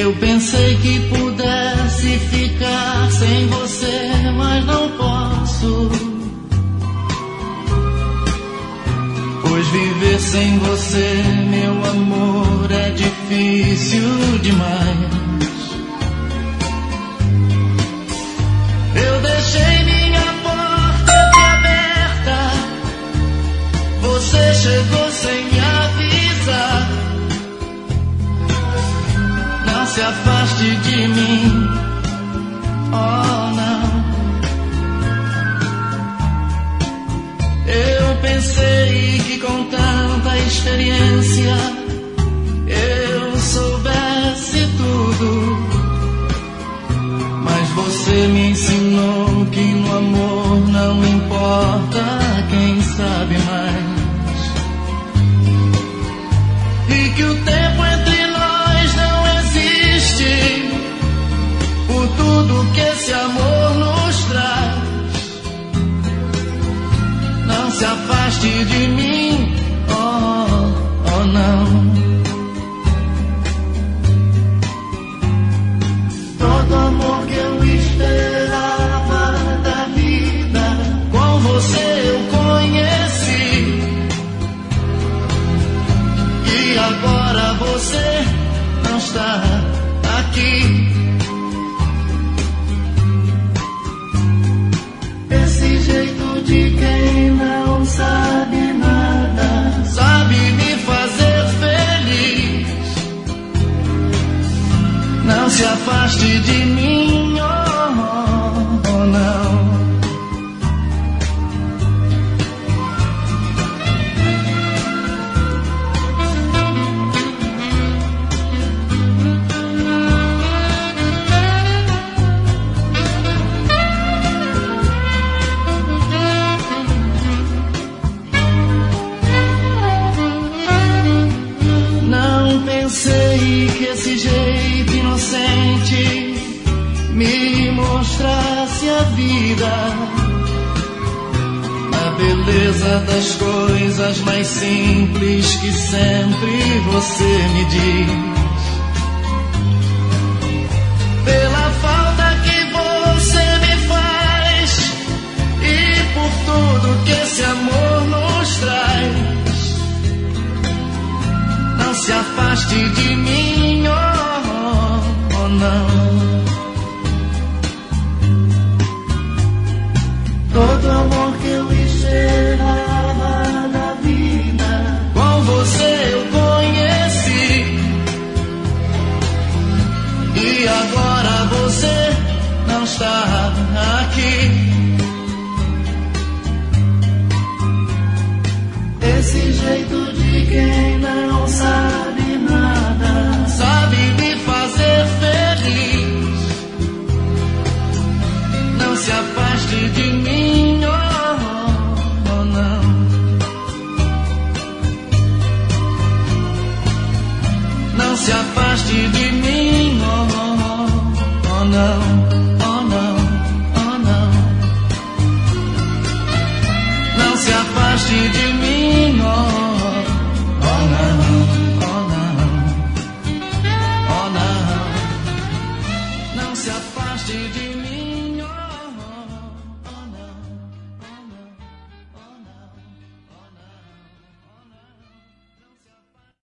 Eu pensei que pudesse ficar sem você, mas não posso, pois viver sem você, meu amor, é difícil demais. Eu deixei minha porta aberta, você chegou sem me avisar. Não se afaste de mim, oh não. Eu pensei que com tanta experiência eu soubesse tudo, mas você me ensinou que no amor não importa quem sabe mais, e que o tempo entre nós não existe, por tudo que esse amor nos traz. Não se afaste de mim, oh, oh não. Todo amor que eu esperava da vida, com você eu conheci, e agora você não está aqui. Esse jeito de quem não sabe nada, sabe me fazer feliz. Não se afaste de mim, oh, oh não. Pensei que esse jeito inocente me mostrasse a vida, a beleza das coisas mais simples que sempre você me diz. Pela falta que você me faz e por tudo que esse amor nos traz. Não se afaste de mim, oh, oh não. Todo amor que eu esperava da vida, com você eu conheci, e agora você não está aqui. Esse jeito de quem não sabe nada, sabe me fazer feliz. Não se afaste de mim, oh, oh não. Não se afaste de mim, oh, oh não, oh não, oh não. Não se afaste de mim, oh. Oh não, oh não, oh não. Não se afaste de